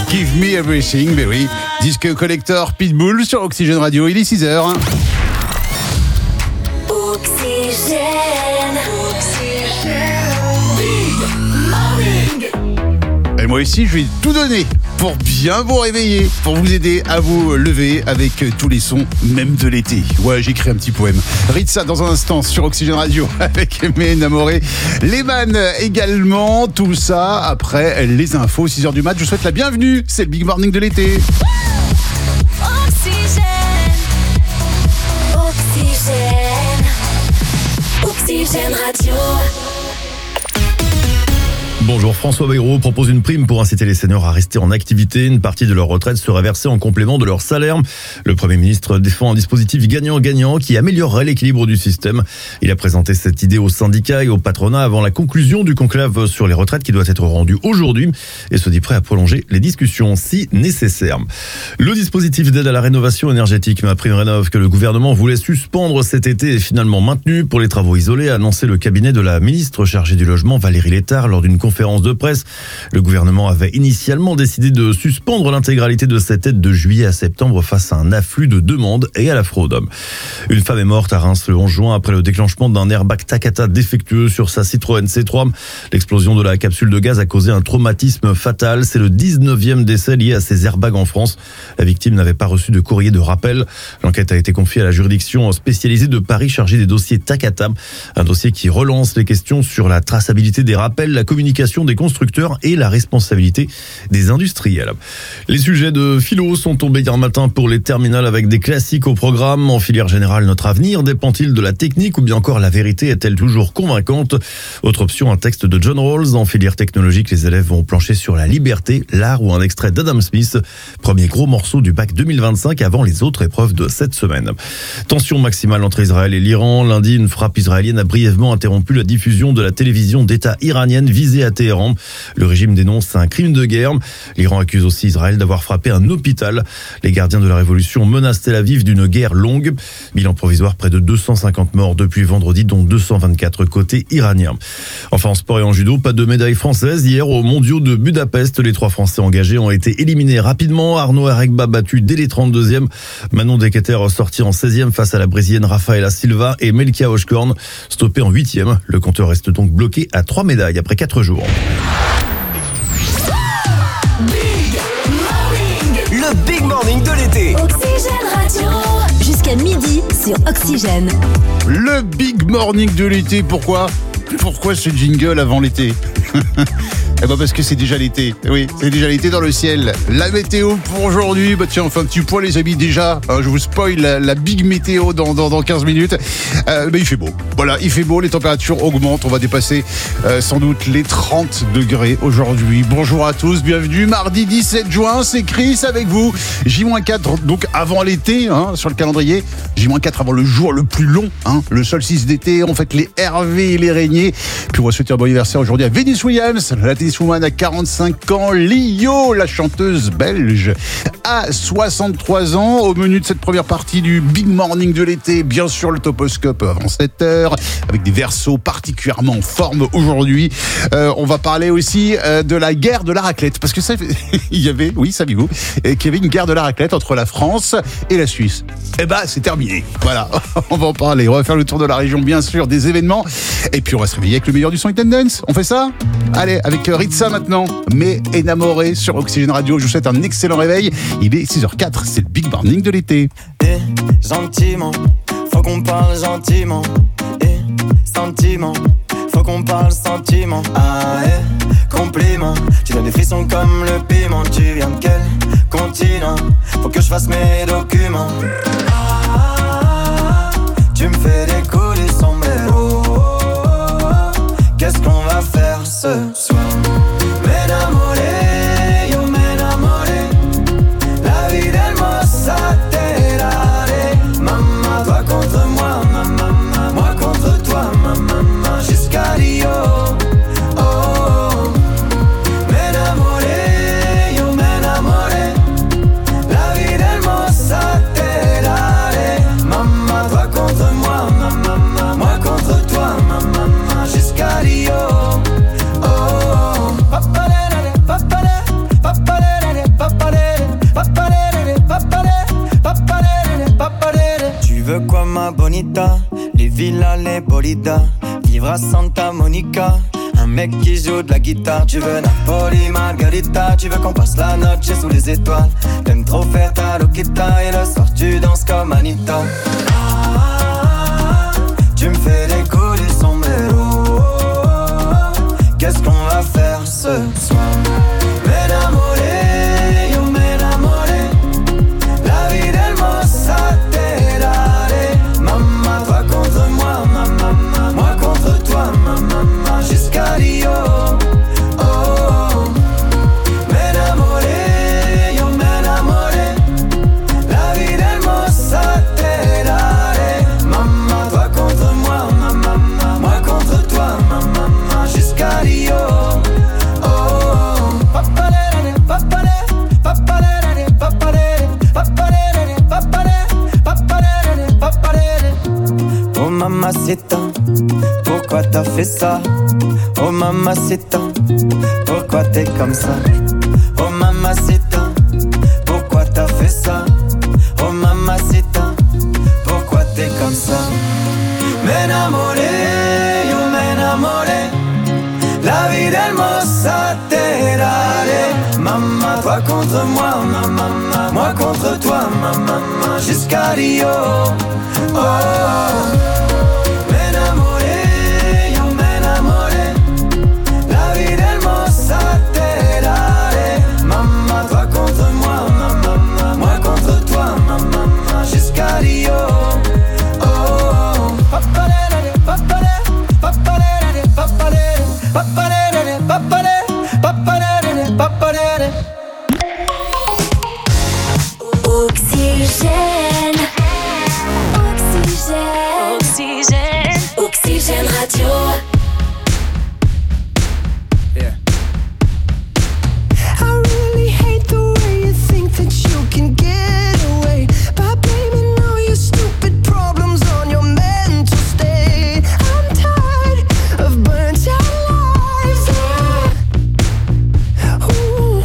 Give Me Everything, ben oui. Disque collector Pitbull sur Oxygène Radio, il est 6h. Et moi aussi, je vais tout donner pour bien vous réveiller, pour vous aider à vous lever avec tous les sons, même de l'été. Ouais, j'écris un petit poème. Ritza dans un instant sur Oxygène Radio avec Mes Enamorés. Les Man également, tout ça après les infos, 6h du mat. Je vous souhaite la bienvenue, c'est le Big Morning de l'été. Oxygène, Oxygène, Oxygène Radio. Bonjour, François Bayrou propose une prime pour inciter les seniors à rester en activité. Une partie de leur retraite sera versée en complément de leur salaire. Le Premier ministre défend un dispositif gagnant-gagnant qui améliorerait l'équilibre du système. Il a présenté cette idée aux syndicats et au patronat avant la conclusion du conclave sur les retraites qui doit être rendu aujourd'hui et se dit prêt à prolonger les discussions si nécessaire. Le dispositif d'aide à la rénovation énergétique MaPrimeRénov' que le gouvernement voulait suspendre cet été est finalement maintenu pour les travaux isolés, a annoncé le cabinet de la ministre chargée du logement Valérie Létard lors d'une conférence de presse. Le gouvernement avait initialement décidé de suspendre l'intégralité de cette aide de juillet à septembre face à un afflux de demandes et à la fraude. Une femme est morte à Reims le 11 juin après le déclenchement d'un airbag Takata défectueux sur sa Citroën C3. L'explosion de la capsule de gaz a causé un traumatisme fatal. C'est le 19e décès lié à ces airbags en France. La victime n'avait pas reçu de courrier de rappel. L'enquête a été confiée à la juridiction spécialisée de Paris chargée des dossiers Takata. Un dossier qui relance les questions sur la traçabilité des rappels, la communication des constructeurs et la responsabilité des industriels. Les sujets de philo sont tombés hier matin pour les terminales avec des classiques au programme. En filière générale, notre avenir dépend-il de la technique ou bien encore la vérité est-elle toujours convaincante? Autre option, un texte de John Rawls. En filière technologique, les élèves vont plancher sur la liberté, l'art ou un extrait d'Adam Smith. Premier gros morceau du bac 2025 avant les autres épreuves de cette semaine. Tension maximale entre Israël et l'Iran. Lundi, une frappe israélienne a brièvement interrompu la diffusion de la télévision d'État iranienne visée à Téhéran. Le régime dénonce un crime de guerre. L'Iran accuse aussi Israël d'avoir frappé un hôpital. Les gardiens de la révolution menacent Tel Aviv d'une guerre longue. Bilan provisoire, près de 250 morts depuis vendredi, dont 224 côté iranien. Enfin, en sport et en judo, pas de médaille française. Hier, aux mondiaux de Budapest, les 3 Français engagés ont été éliminés rapidement. Arnaud Aregba battu dès les 32e. Manon Deketer sorti en 16e face à la brésilienne Rafaela Silva et Melkia Hochkorn stoppé en 8e. Le compteur reste donc bloqué à 3 médailles après 4 jours. Le Big Morning de l'été. Oxygène Radio. Jusqu'à midi sur Oxygène. Le Big Morning de l'été, pourquoi ce jingle avant l'été? Eh ben parce que c'est déjà l'été. Oui, c'est déjà l'été dans le ciel. La météo pour aujourd'hui, bah tiens, on fait un petit point les amis déjà. Je vous spoil la big météo dans 15 minutes. Il fait beau. Voilà, il fait beau, les températures augmentent. On va dépasser sans doute les 30 degrés aujourd'hui. Bonjour à tous, bienvenue. Mardi 17 juin, c'est Chris avec vous. J-4, donc avant l'été, sur le calendrier. J-4 avant le jour le plus long, le solstice d'été. On fête les Hervé et les Régniers. Puis on va souhaiter un bon anniversaire aujourd'hui à Venus Williams, la tenniswoman à 45 ans, Lio, la chanteuse belge, à 63 ans. Au menu de cette première partie du Big Morning de l'été, bien sûr le toposcope avant 7h, avec des versos particulièrement en forme aujourd'hui. On va parler aussi de la guerre de la raclette, parce que ça, il y avait, oui, saviez-vous, qu'il y avait une guerre de la raclette entre la France et la Suisse. Eh ben, c'est terminé. Voilà, on va en parler. On va faire le tour de la région, bien sûr, des événements. Et puis on va se réveiller avec le meilleur du son et tendance. On fait ça? Allez, avec Ritza maintenant. Mes Enamorés sur Oxygène Radio. Je vous souhaite un excellent réveil. Il est 6h04, c'est le Big Morning de l'été. Gentiment, faut qu'on parle gentiment. Sentiment, faut qu'on parle sentiment. Compliment, tu donnes des frissons comme le piment. Tu viens de quel continent? Faut que je fasse mes documents. Tu me fais décoller sans mélo. Qu'est-ce qu'on va faire ce soir? M'enamoré, yo m'enamoré. La vie d'hermosa terare. Maman, toi contre moi, maman, moi contre toi, maman, jusqu'à Rio. Oh, m'enamoré, yo m'enamoré. La vie d'hermosa terare. Maman, toi contre moi, maman. Florida, vivre à Santa Monica. Un mec qui joue de la guitare. Tu veux Napoli, Margarita. Tu veux qu'on passe la noche sous les étoiles. T'aimes trop faire ta loquita. Et le soir tu danses comme Anita. Tu me fais les coups du sombrero. Qu'est-ce qu'on va faire ce soir? M'enamoré, yo m'enamoré. La vie d'Hermosa te daré. Maman, toi contre moi, maman. Moi contre toi, maman. Jusqu'à Rio. Oh, oh. M'enamoré, yo m'enamoré. La vie d'Hermosa te daré. Maman, toi contre moi, maman. Moi contre toi, maman. Jusqu'à Rio. Oh mamacita, pourquoi t'as fait ça? Oh mamacita, pourquoi t'es comme ça? Oh mamacita, pourquoi t'as fait ça? Oh mamacita, pourquoi t'es comme ça? M'enamoré, yo m'enamoré. La vie d'Hermosa te daré. Maman, toi contre moi, maman. Moi contre toi, maman. Jusqu'à Rio. Oh, oh. M'enamoré, yo m'enamoré. La vie d'Hermosa te daré. Maman, toi contre moi, maman. Moi contre toi, maman. Jusqu'à Rio. Oh, oh. Papalere, papalere, papalere, papalere. Papalere, papalere, papalere, papalere. Oxygène. Oxygène. Oxygène. Oxygène Radio. Yeah. I really hate the way you think that you can get away by blaming all your stupid problems on your mental state. I'm tired of burnt out lives. Ooh.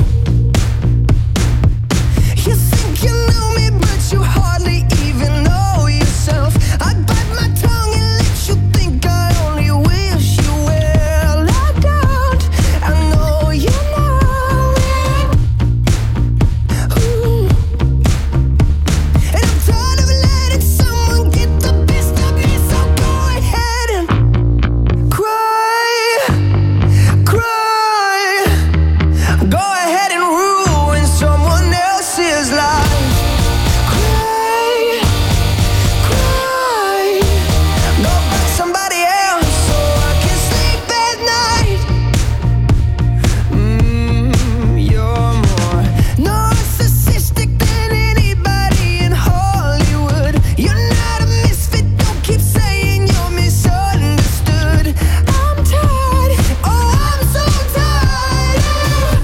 You think you know me, but you hardly even know yourself. I bite my tongue and let you think I only wish you well. I doubt I know you know it. Ooh. And I'm tired of letting someone get the best of me, so go ahead and cry, cry. Go ahead and ruin someone else's life. Cry, cry. Go find somebody else so I can sleep at night. You're more narcissistic than anybody in Hollywood. You're not a misfit, don't keep saying you're misunderstood. I'm tired, oh I'm so tired.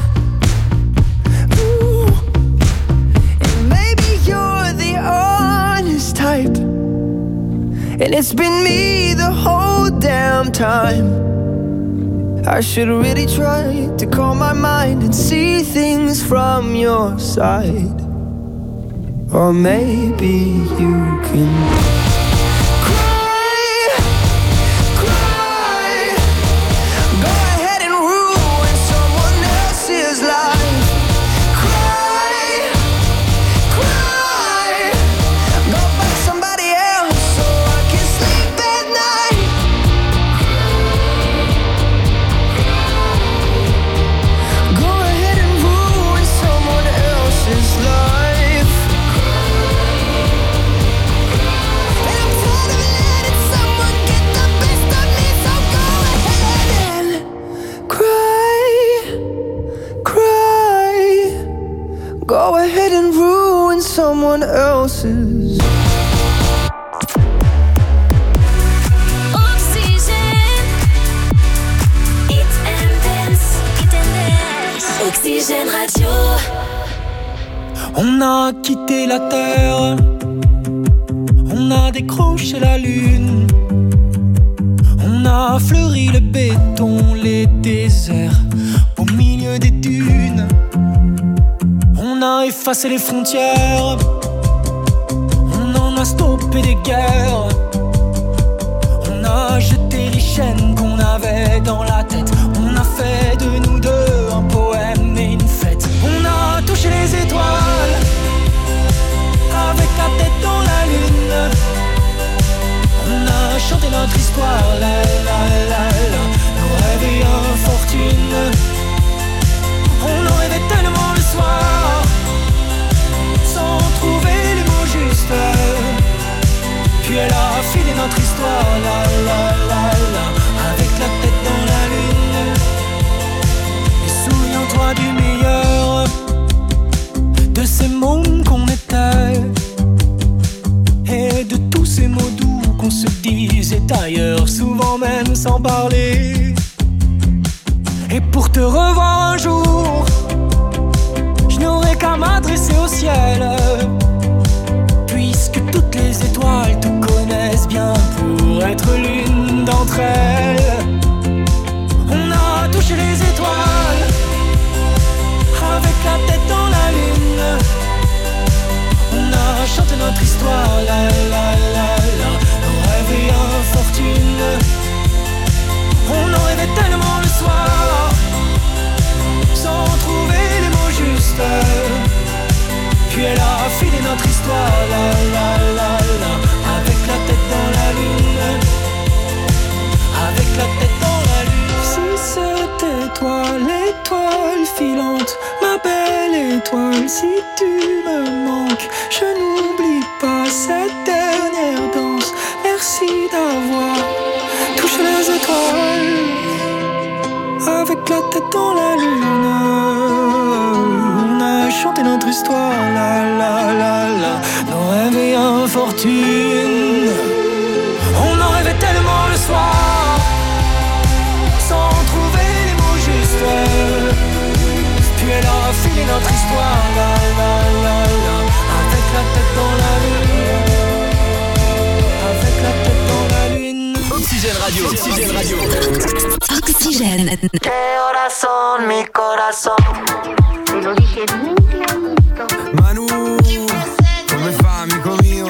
Ooh. And maybe you're the honest type, and it's been me the whole damn time. I should really try to calm my mind and see things from your side. Or maybe you can cry, cry. Go ahead and ruin someone else's life. Cry, cry. Go find somebody else so I can sleep at night. Go ahead and ruin someone else's life. And I'm tired of letting someone get the best of me, so go ahead and cry, cry. Go ahead and ruin someone else's. Oxygène. Hit and dance. Hit and dance. Oxygène Radio. On a quitté la terre, on a décroché la lune, on a fleuri le béton, les déserts, au milieu des dunes. On a effacé les frontières, on en a stoppé des guerres, on On a jeté les chaînes qu'on avait dans la tête. On a fait de nous deux un poème et une fête. On a touché les étoiles avec la tête dans la lune. On a chanté notre histoire, la la la la. Nos rêves et infortune. On en rêvait tellement le soir, sans trouver les mots justes. Puis elle a filé notre histoire, la la la la, avec la tête dans la lune. Et souviens-toi du meilleur, de ces mômes qu'on était, et de tous ces mots doux qu'on se disait ailleurs, souvent même sans parler. Et pour te revoir un jour, je n'aurai qu'à m'adresser au ciel, puisque toutes les étoiles te connaissent bien pour être l'une d'entre elles. On a touché les étoiles avec la tête dans la lune. On a chanté notre histoire, la la la la, nos rêves et infortune. On en rêvait tellement le soir, sans trouver les mots justes. Puis elle a filé notre histoire, la la la la, avec la tête dans la lune. Avec la tête dans la lune. Si c'était toi, l'étoile filante, ma belle étoile, si tu me manques, je n'oublie pas cette dernière danse. Merci d'avoir touché les étoiles avec la tête dans la lune. On a chanté notre histoire, la la la la, nos rêves et infortune. On en rêvait tellement le soir, sans trouver les mots justes. Puis elle a filé notre histoire, la la la la, avec la tête dans la lune. Avec la tête dans la lune. Oxygène Radio, Oxygène Radio. Oxygène. Corazón, mi corazón. Te lo dije bien clarito. Manu, come fa, amico mio?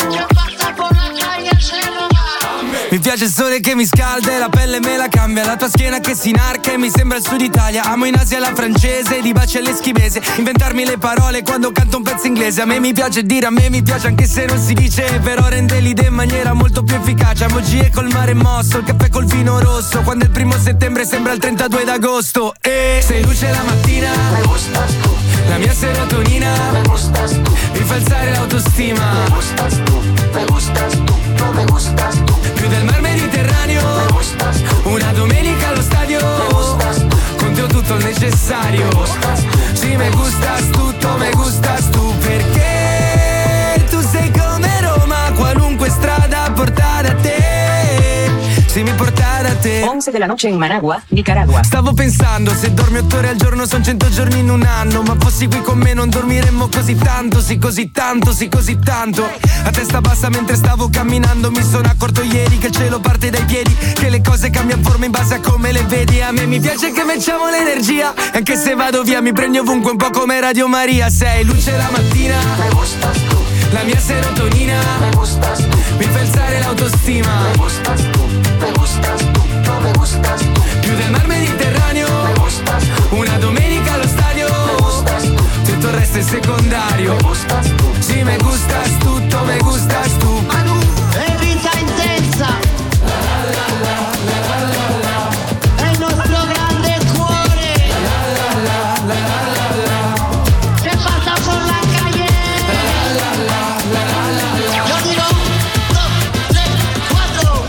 Mi piace il sole che mi scalda e la pelle me la cambia. La tua schiena che si inarca e mi sembra il sud Italia. Amo in Asia la francese, di baci all'eschimese. Inventarmi le parole quando canto un pezzo inglese. A me mi piace dire, a me mi piace anche se non si dice. Però rende l'idea in maniera molto più efficace. Amo G e col mare mosso, il caffè col vino rosso. Quando il 1 settembre sembra il 32 d'agosto. E sei luce la mattina, me gustas tu. La mia serotonina, me gustas tu. Mi fa alzare l'autostima, me gustas tu, me gustas tu, no me gustas tu. Più del mar Mediterraneo, me gustas tu. Una domenica allo stadio, me gustas tu. Con te ho tutto il necessario, me gustas tu. Sì, me gustas tutto, me gustas tu. Perché tu sei come Roma, qualunque strada porta da te. Se mi porta da te. 11 della noche in Managua, Nicaragua. Stavo pensando, se dormi 8 ore al giorno son 100 giorni in un anno. Ma fossi qui con me non dormiremmo così tanto. Sì, così tanto, sì, così tanto. A testa bassa mentre stavo camminando. Mi sono accorto ieri che il cielo parte dai piedi, che le cose cambiano forma in base a come le vedi. A me mi piace che mettiamo l'energia. Anche se vado via mi prendi ovunque, un po' come Radio Maria. Sei luce la mattina, me gustas tu. La mia serotonina, me gustas tu. Mi fa alzare l'autostima, me gustas tu, me gustas tu, no me gustas tu. Più del mar Mediterraneo, me gustas tu. Una domenica allo stadio, me gustas tu. Tutto il resto è secondario, me gustas tu. Sì, me gustas tutto, me gustas tu. Manu, è vita intensa. È il nostro grande cuore. Che passa por la calle. Yo digo 1, 2, 3, 4.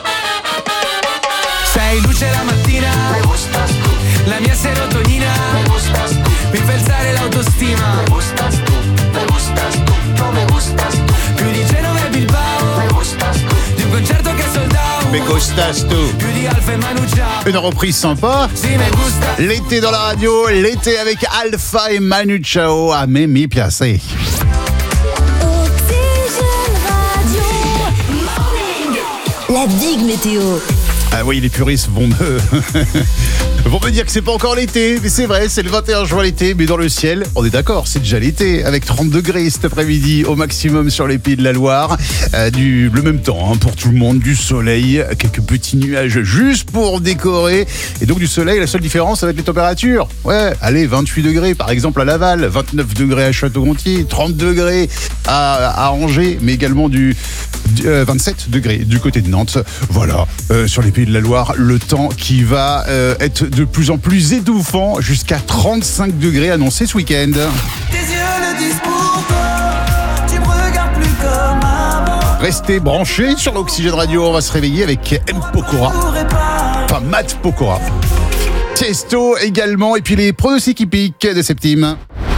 Sei luce la mattina, me gustas tu. La mia serotonina, me gustas tu. Mi fa alzare l'autostima, me gustas tu, me gustas tu, no me gustas tu. Più di Genova e Bilbao, me gustas tu. Di un concerto che è sold out, Me gustas tu. più di Alfa e Manu Chao. Une reprise sympa. Sì, me gusta. L'été dans la radio, l'été avec Alpha et Manu Chao à Memi Piacé. Oxygène Radio. Morning. La digue météo. Ah oui, les puristes vont me Vont me dire que c'est pas encore l'été, mais c'est vrai, c'est le 21 juin l'été, mais dans le ciel, on est d'accord, c'est déjà l'été, avec 30 degrés cet après-midi au maximum sur les Pays de la Loire. Le même temps pour tout le monde, du soleil, quelques petits nuages juste pour décorer. Et donc du soleil, la seule différence, ça va être les températures. Ouais, allez, 28 degrés par exemple à Laval, 29 degrés à Château-Gontier, 30 degrés à Angers, mais également 27 degrés du côté de Nantes. Voilà, sur les Pays de la Loire, le temps qui va être de plus en plus étouffant, jusqu'à 35 degrés annoncés ce week-end. Tes yeux le disent pour toi, tu me regardes plus comme avant. Restez branchés sur l'Oxygène Radio, on va se réveiller avec M. Pokora, enfin Matt Pokora. Tiesto également, et puis les pronostics hippiques de Septime.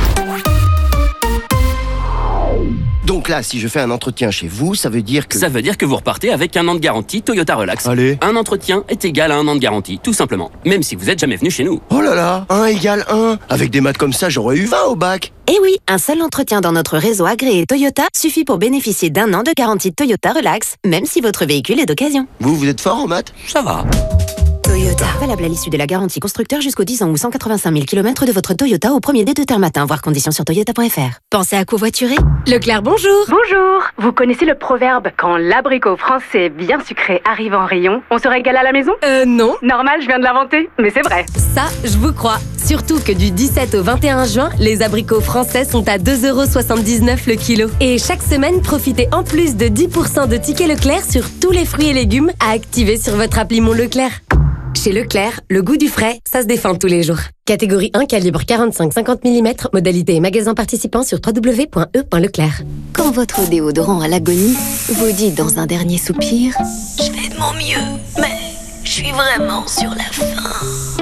Donc là, si je fais un entretien chez vous, ça veut dire que... Ça veut dire que vous repartez avec 1 an de garantie Toyota Relax. Allez. Un entretien est égal à 1 an de garantie, tout simplement. Même si vous êtes jamais venu chez nous. Oh là là, 1 égale 1. Avec des maths comme ça, j'aurais eu 20 au bac. Eh oui, un seul entretien dans notre réseau agréé Toyota suffit pour bénéficier d'1 an de garantie Toyota Relax, même si votre véhicule est d'occasion. Vous êtes fort en maths? Ça va. Toyota. Valable à l'issue de la garantie constructeur jusqu'aux 10 ans ou 185 000 km de votre Toyota au premier des 2 termes matin. Voir conditions sur toyota.fr. Pensez à covoiturer? Leclerc, bonjour. Bonjour. Vous connaissez le proverbe « Quand l'abricot français bien sucré arrive en rayon, on se régale à la maison » Non. Normal, je viens de l'inventer, mais c'est vrai. Ça, je vous crois. Surtout que du 17 au 21 juin, les abricots français sont à 2,79€ le kilo. Et chaque semaine, profitez en plus de 10% de tickets Leclerc sur tous les fruits et légumes à activer sur votre appli Mon Leclerc. Chez Leclerc, le goût du frais, ça se défend tous les jours. Catégorie 1, calibre 45-50 mm, modalité et magasin participant sur www.e.leclerc. Quand votre déodorant à l'agonie vous dit dans un dernier soupir « Je fais de mon mieux, mais je suis vraiment sur la fin ».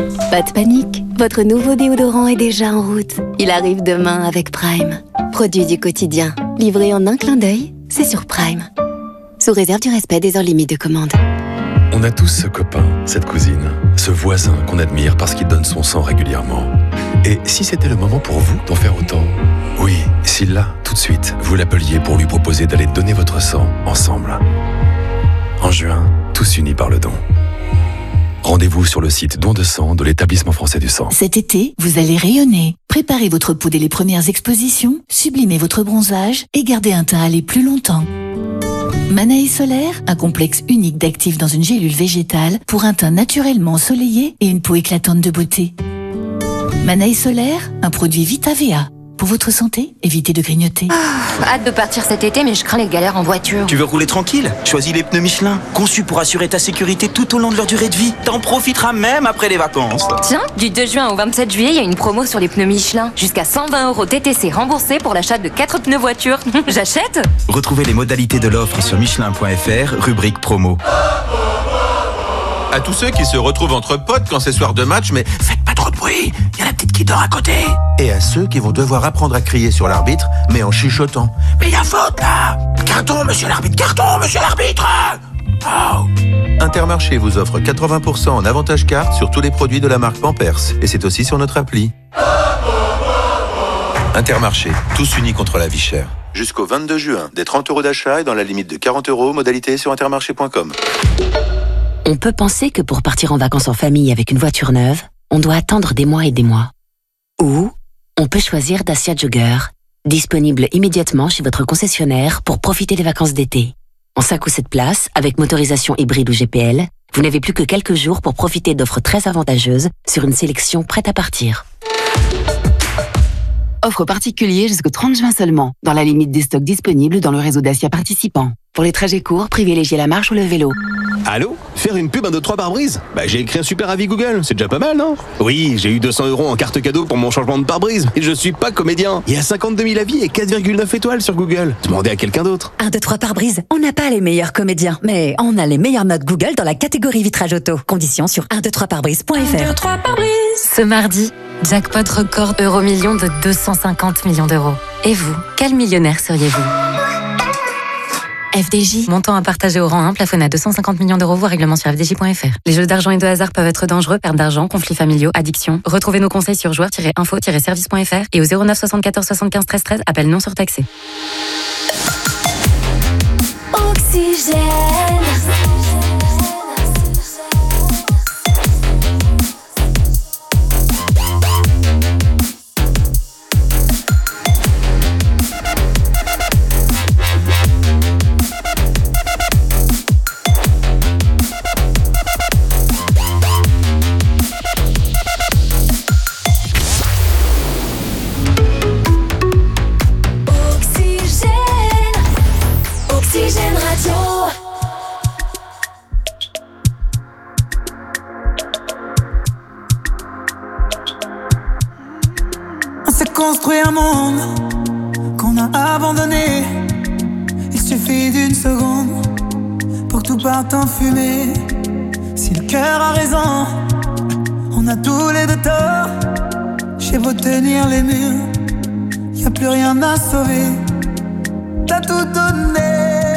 Pas de panique, votre nouveau déodorant est déjà en route. Il arrive demain avec Prime. Produit du quotidien, livré en un clin d'œil, c'est sur Prime. Sous réserve du respect des heures limites de commande. On a tous ce copain, cette cousine, ce voisin qu'on admire parce qu'il donne son sang régulièrement. Et si c'était le moment pour vous d'en faire autant? Oui, si là, tout de suite, vous l'appeliez pour lui proposer d'aller donner votre sang ensemble. En juin, tous unis par le don. Rendez-vous sur le site Don de sang de l'Établissement français du sang. Cet été, vous allez rayonner. Préparez votre peau dès les premières expositions, sublimez votre bronzage et gardez un teint à aller plus longtemps. Manae Solaire, un complexe unique d'actifs dans une gélule végétale pour un teint naturellement ensoleillé et une peau éclatante de beauté. Manae Solaire, un produit VitaVA. Pour votre santé, évitez de grignoter. Hâte de partir cet été, mais je crains les galères en voiture. Tu veux rouler tranquille? Choisis les pneus Michelin, conçus pour assurer ta sécurité tout au long de leur durée de vie. T'en profiteras même après les vacances. Tiens, du 2 juin au 27 juillet, il y a une promo sur les pneus Michelin. Jusqu'à 120€ TTC remboursés pour l'achat de 4 pneus voiture. J'achète? Retrouvez les modalités de l'offre sur Michelin.fr, rubrique promo. À tous ceux qui se retrouvent entre potes quand c'est soir de match, mais faites pas trop de bruit, il y a la petite qui dort à côté. Et à ceux qui vont devoir apprendre à crier sur l'arbitre, mais en chuchotant. Mais il y a faute là! Carton, monsieur l'arbitre, carton, monsieur l'arbitre! Oh. Intermarché vous offre 80% en avantage carte sur tous les produits de la marque Pampers. Et c'est aussi sur notre appli. Intermarché, tous unis contre la vie chère. Jusqu'au 22 juin, des 30€ d'achat et dans la limite de 40€, modalité sur intermarché.com. On peut penser que pour partir en vacances en famille avec une voiture neuve, on doit attendre des mois et des mois. Ou on peut choisir Dacia Jogger, disponible immédiatement chez votre concessionnaire pour profiter des vacances d'été. En 5 ou 7 places, avec motorisation hybride ou GPL, vous n'avez plus que quelques jours pour profiter d'offres très avantageuses sur une sélection prête à partir. Offre particulier jusqu'au 30 juin seulement, dans la limite des stocks disponibles dans le réseau Dacia participant. Pour les trajets courts, privilégiez la marche ou le vélo. Allô? Faire une pub 1, 2, 3 pare-brise? J'ai écrit un super avis Google, c'est déjà pas mal, non? Oui, j'ai eu 200€ en carte cadeau pour mon changement de pare-brise, mais je suis pas comédien. Il y a 52 000 avis et 4,9 étoiles sur Google. Demandez à quelqu'un d'autre. 1, 2, 3 pare-brise. On n'a pas les meilleurs comédiens, mais on a les meilleures notes Google dans la catégorie vitrage auto. Conditions sur 123pare-brise.fr. 1, 2, 3 pare-brise. Ce mardi, jackpot record Euromillion de 250 millions d'euros. Et vous, quel millionnaire seriez-vous? FDJ. Montant à partager au rang 1, plafonné à 250 millions d'euros, voire règlement sur fdj.fr. Les jeux d'argent et de hasard peuvent être dangereux, perte d'argent, conflits familiaux, addiction. Retrouvez nos conseils sur joueurs-info-service.fr et au 09 74 75 13 13, appel non surtaxé. Oxygène. un monde qu'on a abandonné. Il suffit d'une seconde pour que tout parte en fumée. Si le cœur a raison, on a tous les deux tort. J'ai beau tenir les murs, y'a plus rien à sauver. T'as tout donné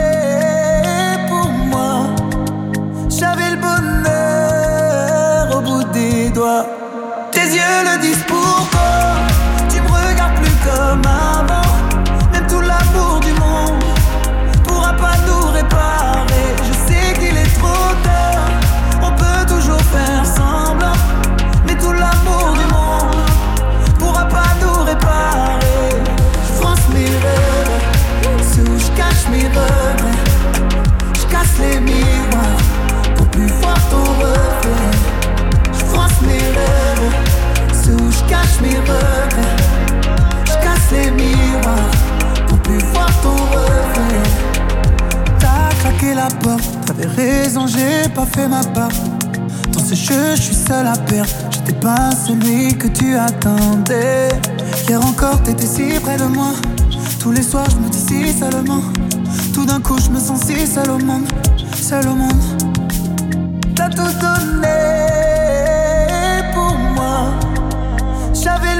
pour moi. J'avais le bonheur au bout des doigts. Tes yeux le disent pourquoi. Tu me regardes plus comme avant. Même tout l'amour du monde pourra pas nous réparer. Je sais qu'il est trop tard. On peut toujours faire semblant, mais tout l'amour du monde pourra pas nous réparer. Je fronce mes rêves, c'est où je cache mes regrets. Je casse les miroirs pour plus voir ton reflet. Je fronce mes rêves, c'est où je cache mes regrets. Je casse les miroirs pour plus voir ton reflet. T'as claqué la porte, t'avais raison, j'ai pas fait ma part. Dans ce jeu, je suis seul à perdre. J'étais pas celui que tu attendais. Hier encore, t'étais si près de moi. Tous les soirs, je me dis si seulement. Tout d'un coup, je me sens si seul au monde. Seul au monde. T'as tout donné pour moi. J'avais le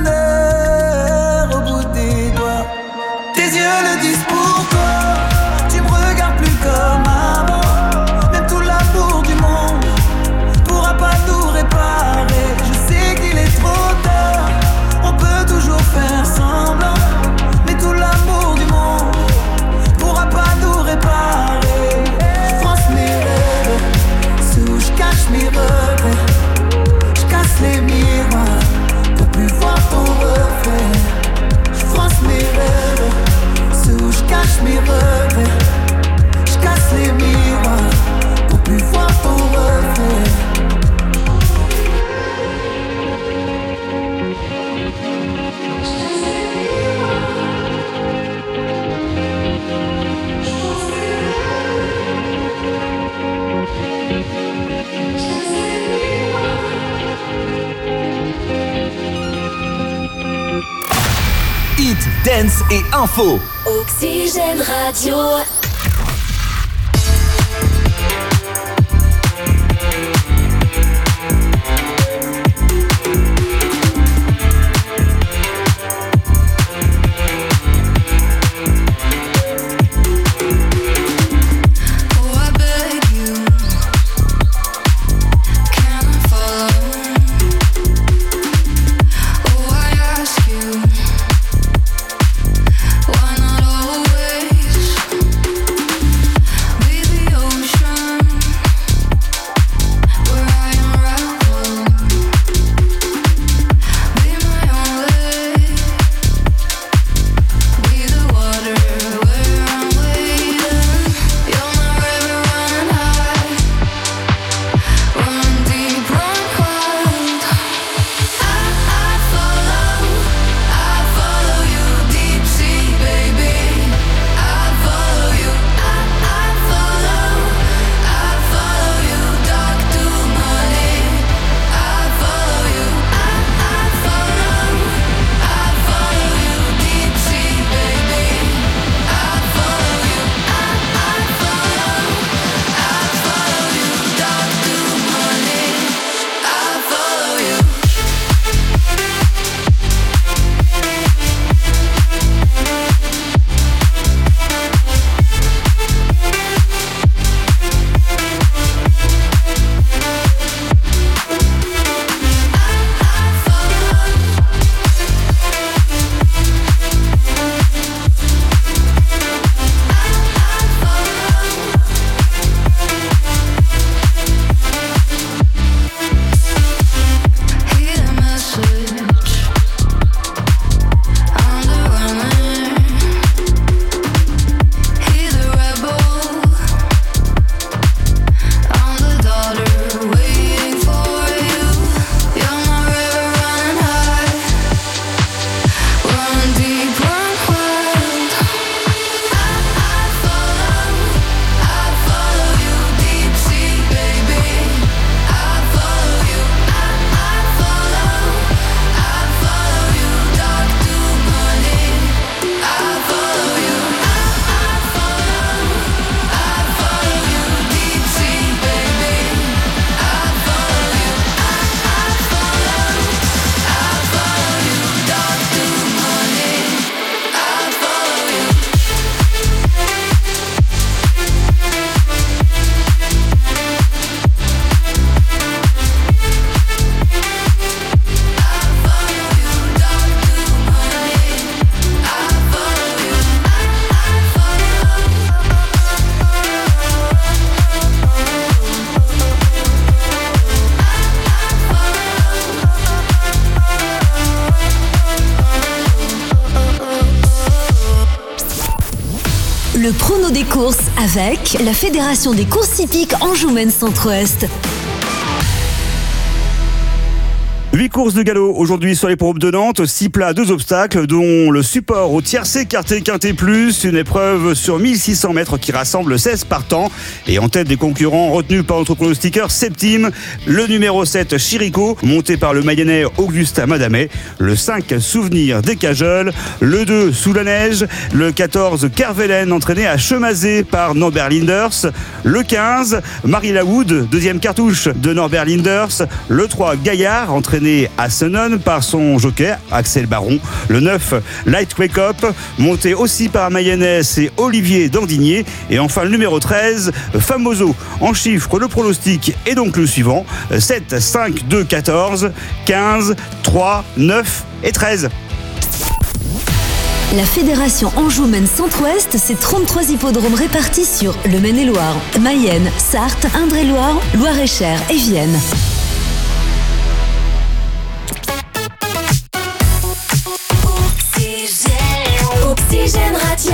bonheur au bout des doigts. Tes yeux le disent pourquoi. Tu me regardes plus comme avant. Même tout l'amour du monde pourra pas nous réparer. Je sais qu'il est trop tard. On peut toujours faire semblant, mais tout l'amour du monde pourra pas nous réparer. Je fronce mes rêves, c'est où je cache mes regrets. Je casse les miroirs pour plus voir ton reflet. Je fronce mes rêves, c'est où je cache mes regrets. Je casse les miroirs pour plus voir ton reflet. Hit, dance et info. Oxygène Radio. Why not always? le prono des courses avec la Fédération des courses hippiques Anjou-Maine Centre-Ouest. 8 courses de galop aujourd'hui sur les probes de Nantes, 6 plats, 2 obstacles, dont le support au tiercé quarté quinté plus, une épreuve sur 1600 mètres qui rassemble 16 partants. Et en tête des concurrents retenus par notre pronostiqueur Septime, le numéro 7 Chirico, monté par le Mayennais Augustin Madamet, le 5 Souvenir des Cajoles, le 2 Sous la neige, le 14 Kervelen, entraîné à Chemazé par Norbert Linders, le 15 Marie Lawood, deuxième cartouche de Norbert Linders, le 3 Gaillard, entraîné à Senon par son jockey Axel Baron, le 9 Light Wake Up, monté aussi par Mayennais et Olivier Dandinier, et enfin le numéro 13 Famoso. En chiffres, le pronostic est donc le suivant: 7, 5, 2, 14, 15, 3, 9 et 13. La Fédération Anjou-Maine Centre-Ouest, c'est 33 hippodromes répartis sur le Maine-et-Loire, Mayenne, Sarthe, Indre-et-Loire, Loire-et-Cher et Vienne. Oxygène Radio.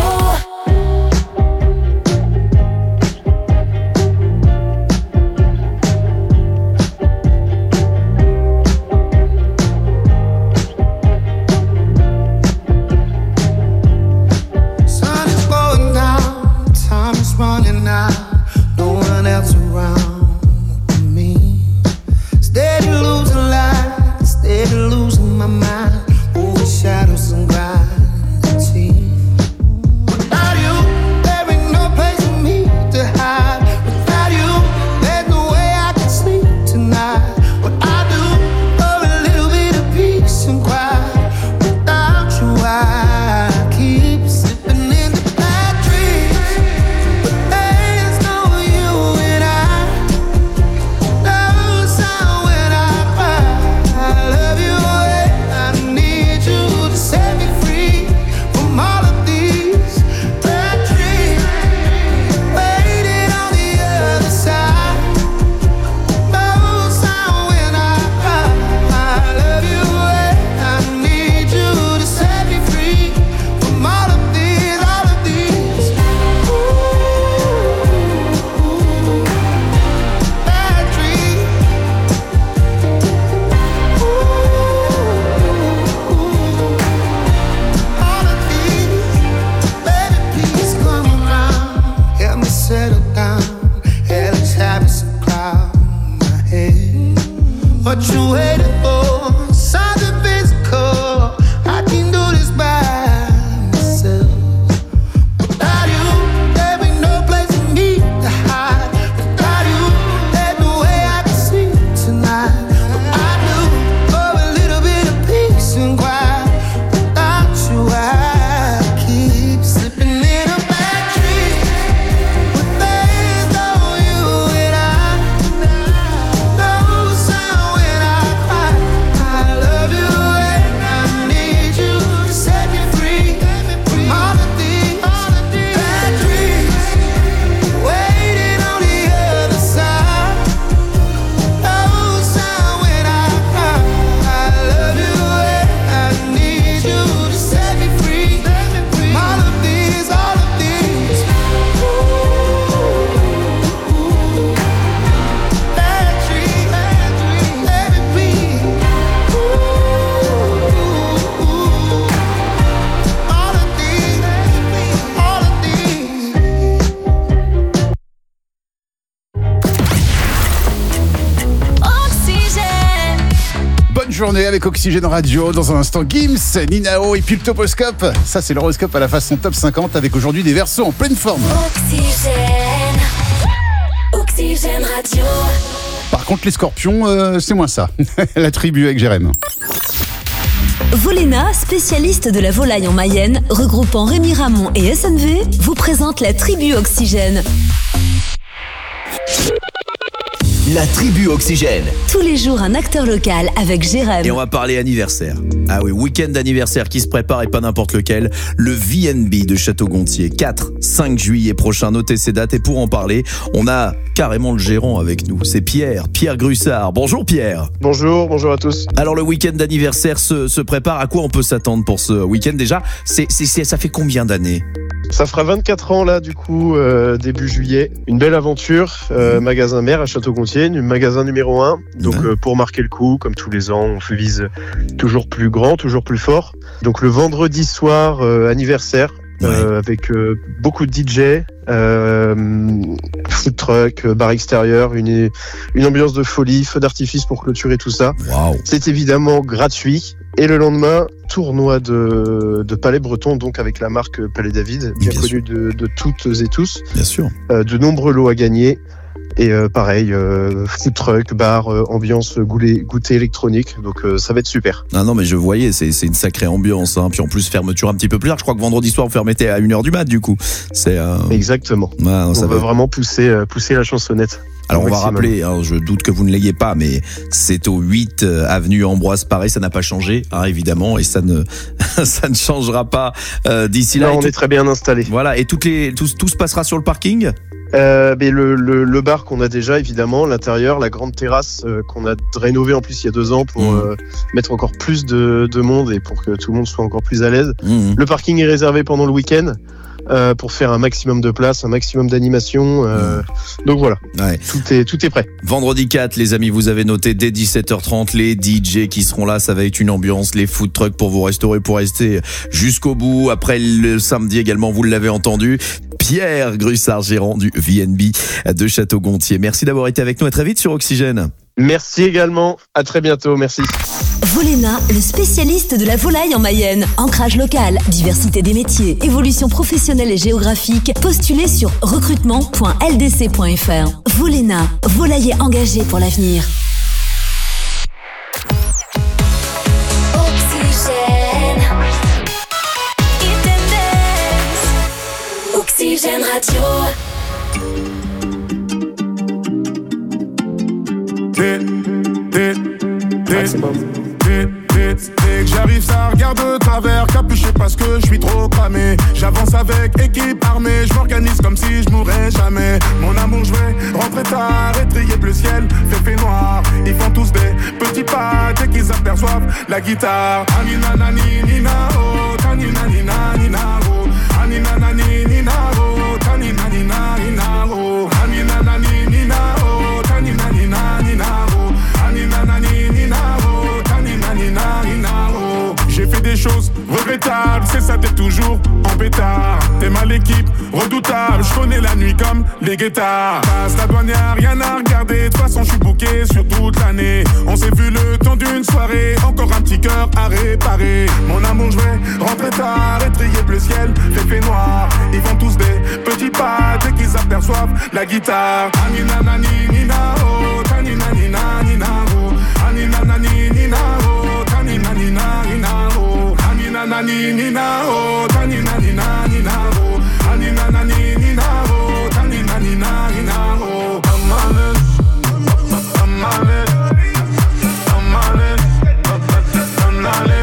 Sun is going down, time is running out, no one else around me. Steady losing light, steady losing my mind, over shadows and gravity. Without you, there ain't no place for me to hide. Without you, there's no way I can sleep tonight. What I do for a little bit of peace and quiet. Without you, I keep slipping into bad dreams. But there's no you and I. No sound when I cry. I love you and I need you to set me free from all of these bad dreams. Waiting on the other side. No sound when I cry. I love you and I need you to set me free from all of these, all of these. Bad dreams. All of these, baby, please come around. Help me settle down. Hell is having some cloud in my head. What you waiting for? Something physical. I can do this by myself. Without you, there ain't no place for me to hide. Without you, there's no way I can sleep tonight. What I do for a little bit of peace and quiet. Without you, I keep slipping in a bad dream. But there's no you and I. No sound when I cry. I love you and I need you to set me free from all of these bad dreams. Waiting on the other side. No sound when I cry. I love you and I need you to set me free from all of these, all of these. Bad dreams, baby, please. All of these, all of these. Oxygène. Bonne journée avec Oxygène Radio. Dans un instant, Gims, Ninao et puis le Toposcope. Ça, c'est l'horoscope à la façon top 50 avec aujourd'hui des Verseaux en pleine forme. Oxygène. Oxygène Radio. Par contre, les Scorpions, c'est moins ça. La tribu avec Jérém. Volena, spécialiste de la volaille en Mayenne, regroupant Rémi Ramon et SNV, vous présente la tribu Oxygène. La tribu Oxygène. Tous les jours, un acteur local avec Jérém. Et on va parler anniversaire. Ah oui, week-end d'anniversaire qui se prépare et pas n'importe lequel. Le VNB de Château-Gontier. 4-5 juillet prochain, notez ces dates. Et pour en parler, on a carrément le gérant avec nous. C'est Pierre Grussard. Bonjour Pierre. Bonjour à tous. Alors le week-end d'anniversaire se prépare. À quoi on peut s'attendre pour ce week-end déjà ? Ça fait combien d'années ? Ça fera 24 ans là du coup début juillet. Une belle aventure, magasin mère à Château-Gontier, magasin numéro 1. Donc pour marquer le coup, comme tous les ans, on se vise toujours plus grand, toujours plus fort. Donc le vendredi soir anniversaire. Avec beaucoup de DJ, food truck, bar extérieur, une ambiance de folie, feu d'artifice pour clôturer tout ça. Wow. C'est évidemment gratuit. Et le lendemain, tournoi de Palais Breton, donc avec la marque Palais David, bien connue de toutes et tous. Bien sûr. De nombreux lots à gagner. Et pareil, food truck, bar, ambiance goûter électronique, donc ça va être super. Ah non mais je voyais, c'est une sacrée ambiance, hein. Puis en plus fermeture un petit peu plus tard, je crois que vendredi soir vous fermettez à 1h du mat du coup. C'est Exactement. Non, on va vraiment pousser la chansonnette. Alors on va rappeler, hein, je doute que vous ne l'ayez pas, mais c'est au 8 avenue Ambroise Paré, ça n'a pas changé, hein, évidemment, et ça ne changera pas d'ici là. Non, on est très bien installé. Voilà, et tout se passera sur le parking. Mais le bar qu'on a déjà, évidemment, l'intérieur, la grande terrasse qu'on a rénovée en plus il y a 2 ans pour mettre encore plus de monde et pour que tout le monde soit encore plus à l'aise. Le parking est réservé pendant le week-end. Pour faire un maximum de place, un maximum d'animation. Donc voilà, tout est prêt. Vendredi 4, les amis, vous avez noté dès 17h30 les DJ qui seront là, ça va être une ambiance, les food trucks pour vous restaurer, pour rester jusqu'au bout. Après le samedi également, vous l'avez entendu, Pierre Grussard, gérant du VNB de Château-Gontier. Merci d'avoir été avec nous, à très vite sur Oxygène. Merci également, à très bientôt, merci. Voléna, le spécialiste de la volaille en Mayenne. Ancrage local, diversité des métiers, évolution professionnelle et géographique. Postulez sur recrutement.ldc.fr. Voléna, volailler engagé pour l'avenir. Oxygène Radio. Dès que j'arrive ça regarde de travers, capuché parce que je suis trop cramé. J'avance avec équipe armée, je m'organise comme si je mourrais jamais. Mon amour je vais rentrer tard et trier le ciel, fait noir. Ils font tous des petits pas dès qu'ils aperçoivent la guitare. Anina nani nina oh, tanina nina nina oh. Anina nani nina oh, tanina nina nina oh. Anina nani nina oh, tanina nina nina oh. Anina nani nina oh, tanina nina nina oh. J'ai fait des choses regrettables, c'est ça t'es toujours en pétard. T'es mal l'équipe, redoutable, je connais la nuit comme les guettards. Passe la douane, y'a rien à regarder, de toute façon je suis booké sur toute l'année. On s'est vu le temps d'une soirée, encore un petit cœur à réparer. Mon amour je vais rentrer tard et trier le ciel, fait noir. Ils font tous des petits pas dès qu'ils aperçoivent la guitare. Anina nani nina oh, tanina nina nina oh. Anina nani nina oh, tanina nina nina oh. Anina nani nina oh, tanina nina nina oh. Anina nani nina oh, tanina nina nina oh. Amale, amale, amale, amale,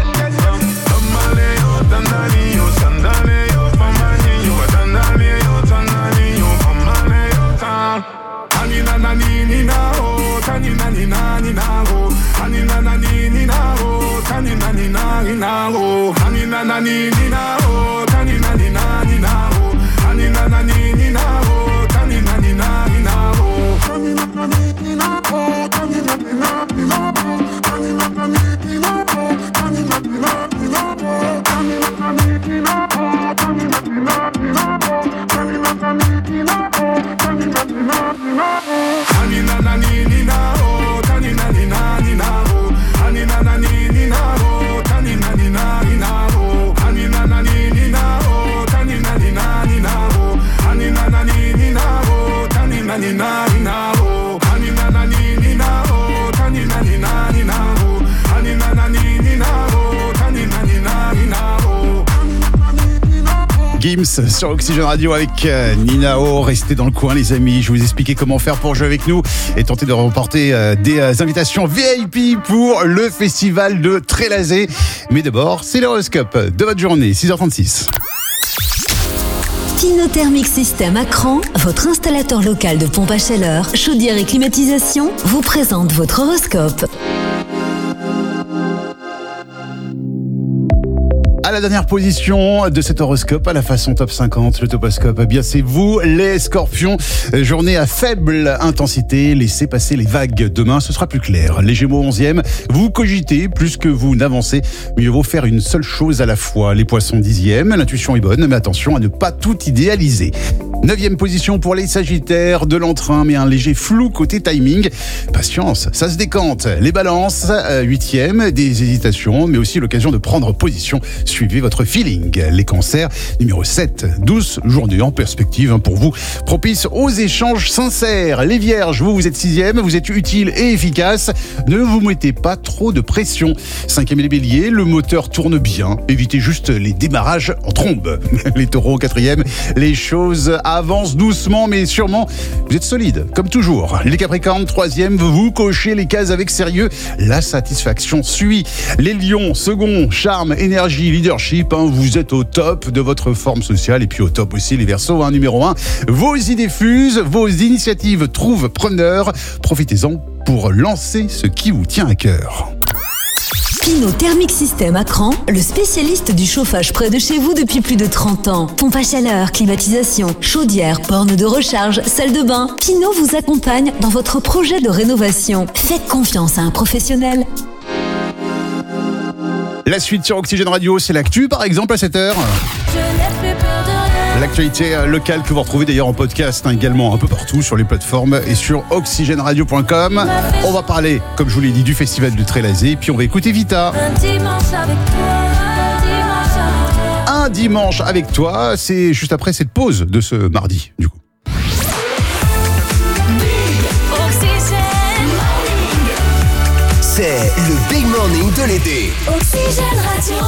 amale, oh dandali, oh sandali, oh famani, oh dandali, oh dandali, oh amale, oh tan. Anina nani nina oh, tanina nina nina oh. Anina nani nina oh, tanina nina nina oh. Anina nani nina oh, tanina nina nina oh. Anina nani nina oh, tanina nina nina oh. Anina nani nina oh, tanina nina nina oh. Anina nani nina oh, tanina nina nina oh. Anina nani nina oh, tanina nina nina oh. Anina nani nina oh, tanina nina nina oh. Anina nani nina oh, tanina nina nina oh. Anina nani nina oh, tanina nina nina oh. Anina nani nina oh, tanina nina nina oh. Anina nani nina oh, tanina nina nina oh. Anina nani nina oh, tanina nina nina oh. Anina nani nina oh, tanina nina nina oh. Gims sur Oxygène Radio avec Ninao. Restez dans le coin les amis, je vais vous expliquer comment faire pour jouer avec nous et tenter de remporter des invitations VIP pour le festival de Trélazé. Mais d'abord, c'est l'horoscope de votre journée, 6h36. Thermic System à Cran, votre installateur local de pompe à chaleur, chaudière et climatisation, vous présente votre horoscope. À la dernière position de cet horoscope à la façon top 50, le toposcope. Eh bien, c'est vous, les Scorpions. Journée à faible intensité, laissez passer les vagues. Demain, ce sera plus clair. Les Gémeaux 11e, vous cogitez plus que vous n'avancez. Mieux vaut faire une seule chose à la fois. Les Poissons 10e, l'intuition est bonne, mais attention à ne pas tout idéaliser. 9e position pour les Sagittaires, de l'entrain, mais un léger flou côté timing. Patience, ça se décante. Les Balances, 8e, des hésitations, mais aussi l'occasion de prendre position. Suivez votre feeling. Les Cancers, numéro 7, douce journée en perspective pour vous, propice aux échanges sincères. Les Vierges, vous êtes 6e, vous êtes utile et efficace. Ne vous mettez pas trop de pression. 5e, les Béliers, le moteur tourne bien. Évitez juste les démarrages en trombe. Les Taureaux, 4e, les choses avancent doucement mais sûrement. Vous êtes solide, comme toujours. Les Capricornes, 3e, vous cochez les cases avec sérieux. La satisfaction suit. Les Lions, second, charme, énergie, leadership. Vous êtes au top de votre forme sociale. Et puis au top aussi les Verseaux, numéro 1. Vos idées fusent, vos initiatives trouvent preneur. Profitez-en pour lancer ce qui vous tient à cœur. Pinot Thermic System à Cran, le spécialiste du chauffage près de chez vous depuis plus de 30 ans. Pompe à chaleur, climatisation, chaudière, borne de recharge, salle de bain. Pinot vous accompagne dans votre projet de rénovation. Faites confiance à un professionnel. La suite sur Oxygène Radio, c'est l'actu par exemple à 7h. L'actualité locale que vous retrouvez d'ailleurs en podcast également un peu partout sur les plateformes et sur oxygenradio.com. On va parler, comme je vous l'ai dit, du festival de Trélazé, puis on va écouter Vita. Un dimanche avec toi, c'est juste après cette pause de ce mardi du coup. C'est le Big Morning de l'été. Oxygène Radio.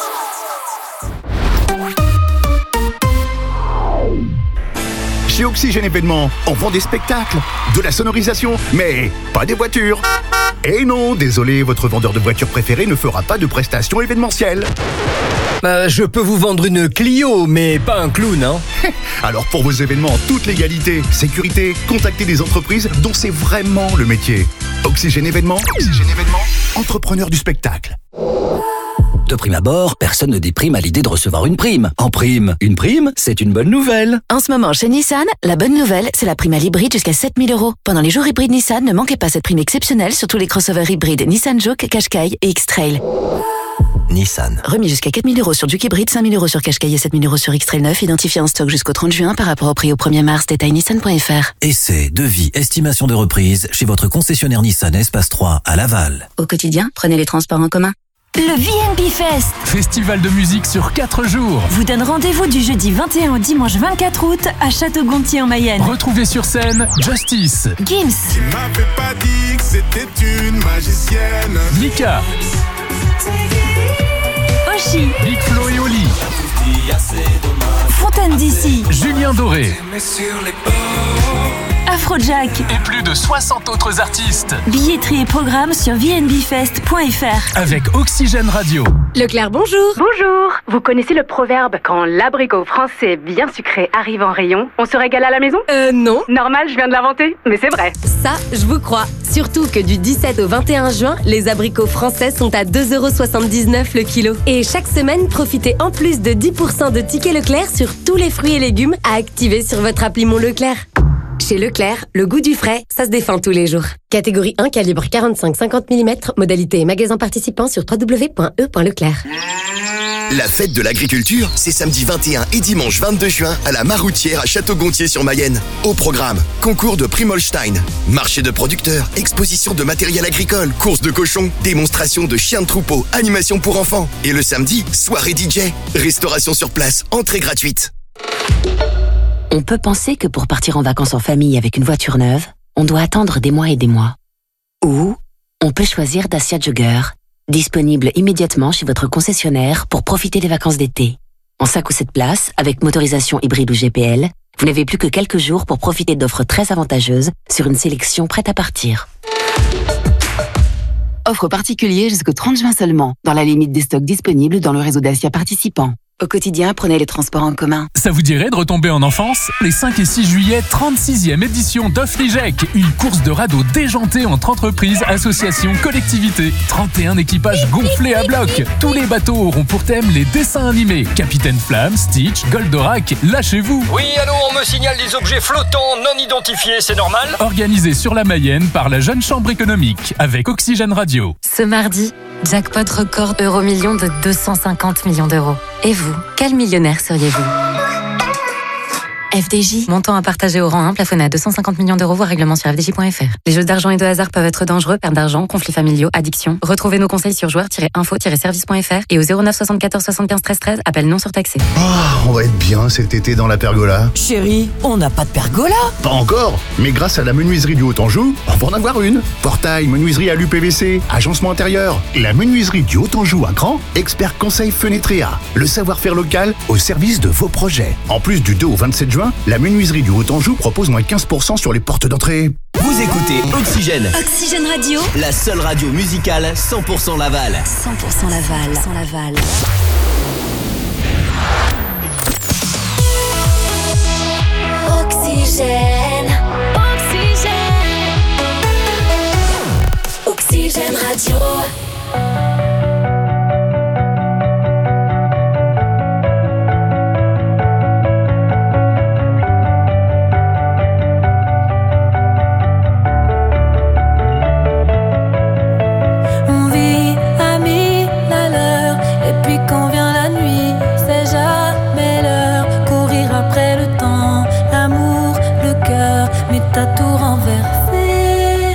Chez Oxygène Événements, on vend des spectacles, de la sonorisation, mais pas des voitures. Et non, désolé, votre vendeur de voitures préféré ne fera pas de prestations événementielles. Je peux vous vendre une Clio, mais pas un clown, hein. Alors pour vos événements en toute légalité, sécurité, contactez des entreprises dont c'est vraiment le métier. Oxygène Événements, entrepreneur du spectacle. De prime abord, personne ne déprime à l'idée de recevoir une prime. En prime, une prime, c'est une bonne nouvelle. En ce moment, chez Nissan, la bonne nouvelle, c'est la prime à l'hybride jusqu'à 7 000 €. Pendant les jours hybrides Nissan, ne manquez pas cette prime exceptionnelle sur tous les crossovers hybrides Nissan Juke, Qashqai et X-Trail. Nissan. Remis jusqu'à 4 000 € sur Juke hybride, 5 000 € sur Qashqai et 7 000 € sur X-Trail 9, identifié en stock jusqu'au 30 juin par rapport au prix au 1er mars. Détail nissan.fr. Essai, devis, estimation de reprise chez votre concessionnaire Nissan Espace 3 à Laval. Au quotidien, prenez les transports en commun. Le VNB Fest, festival de musique sur 4 jours, vous donne rendez-vous du jeudi 21 au dimanche 24 août à Château-Gontier en Mayenne. Retrouvez sur scène Justice, Gims, Tu m'avais pas dit que c'était une magicienne. Mika, Oshi, Big Flo et Oli, Fontaine d'ici, Julien Doré, Afrojack et plus de 60 autres artistes. Billetterie et programme sur vnbfest.fr. Avec Oxygène Radio. Leclerc, bonjour. Bonjour. Vous connaissez le proverbe « Quand l'abricot français bien sucré arrive en rayon, on se régale à la maison » Non. Normal, je viens de l'inventer, mais c'est vrai. Ça, je vous crois. Surtout que du 17 au 21 juin, les abricots français sont à 2,79 € le kilo. Et chaque semaine, profitez en plus de 10% de tickets Leclerc sur tous les fruits et légumes à activer sur votre appli Mon Leclerc. Chez Leclerc, le goût du frais, ça se défend tous les jours. Catégorie 1, calibre 45-50 mm, modalité et magasin participant sur www.e.leclerc. La fête de l'agriculture, c'est samedi 21 et dimanche 22 juin à la Maroutière à Château-Gontier-sur-Mayenne. Au programme, concours de Primolstein, marché de producteurs, exposition de matériel agricole, course de cochons, démonstration de chiens de troupeau, animation pour enfants. Et le samedi, soirée DJ, restauration sur place, entrée gratuite. On peut penser que pour partir en vacances en famille avec une voiture neuve, on doit attendre des mois et des mois. Ou on peut choisir Dacia Jogger, disponible immédiatement chez votre concessionnaire pour profiter des vacances d'été. En 5 ou 7 places, avec motorisation hybride ou GPL, vous n'avez plus que quelques jours pour profiter d'offres très avantageuses sur une sélection prête à partir. Offre particulière jusqu'au 30 juin seulement, dans la limite des stocks disponibles dans le réseau Dacia participant. Au quotidien, prenez les transports en commun. Ça vous dirait de retomber en enfance? Les 5 et 6 juillet, 36e édition d'Off-Lijec, une course de radeau déjantée entre entreprises, associations, collectivités. 31 équipages gonflés à bloc. Tous les bateaux auront pour thème les dessins animés. Capitaine Flamme, Stitch, Goldorak, lâchez-vous. Oui, allô, on me signale des objets flottants non identifiés, c'est normal? Organisé sur la Mayenne par la Jeune Chambre économique, avec Oxygène Radio. Ce mardi, jackpot record Euromillions de 250 millions d'euros. Et vous, quel millionnaire seriez-vous? FDJ. Montant à partager au rang 1, plafonné à 250 millions d'euros, voire règlement sur fdj.fr. Les jeux d'argent et de hasard peuvent être dangereux, perte d'argent, conflits familiaux, addiction. Retrouvez nos conseils sur joueurs-info-service.fr et au 09 74 75 13 13, appel non surtaxé. On va être bien cet été dans la pergola. Chérie, on n'a pas de pergola. Pas encore, mais grâce à la menuiserie du Haut-Anjou, on va en avoir une. Portail, menuiserie à l'UPVC, agencement intérieur. La menuiserie du Haut-Anjou à Caen, expert conseil Fenetria. Le savoir-faire local au service de vos projets. En plus du 2 au 27 juin, la menuiserie du Haut-Anjou propose moins 15% sur les portes d'entrée. Vous écoutez Oxygène. Oxygène Radio. La seule radio musicale 100% Laval. 100% Laval. 100% Laval. Oxygène. Oxygène. Oxygène Radio. T'as tout renversé.